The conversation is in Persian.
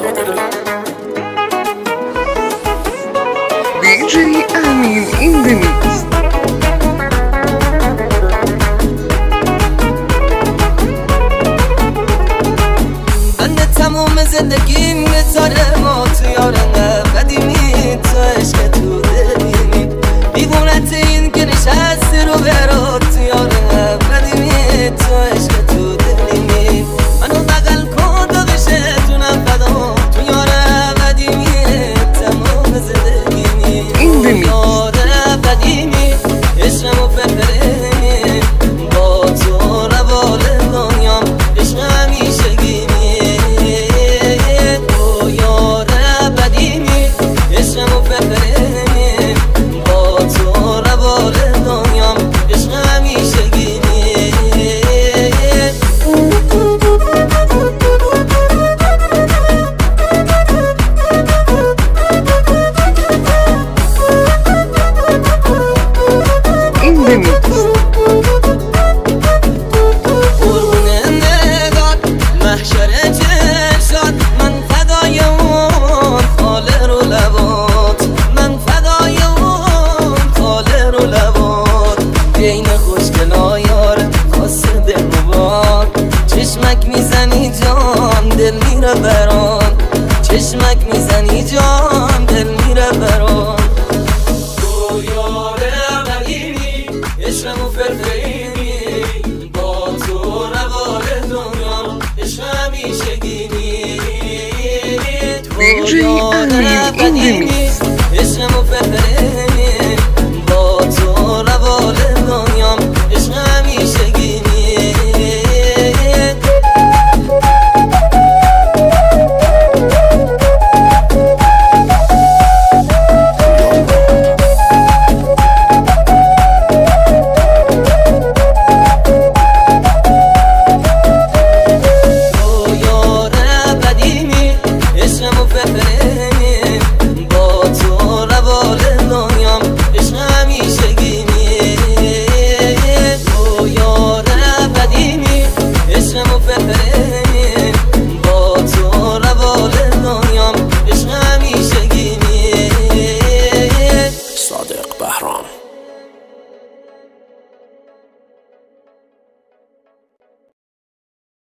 DJ Amin in the mix. بنده تمام زندگیم گتاره ما تو یارنه قدیمی تو عشق تو دلیمی بیوونت این که نشستی رو برات تو یارنه قدیمی تو عشق تو دلیمی منو بغل کن تا بشتونم فدا تو یاره قدیمی تمام زندگیمی یاره قدیمی عشقمو فرفرمی با تو روال دنیام عشق همیشگی چشمک میزنی جان دل میره بران چشمک میزنی جان دل میره بران تو یاره قدیمی عشقمو فرفرینی با تو روال دنیا عشق همیشگینی تو یاره قدیمی عشقمو فرفرینی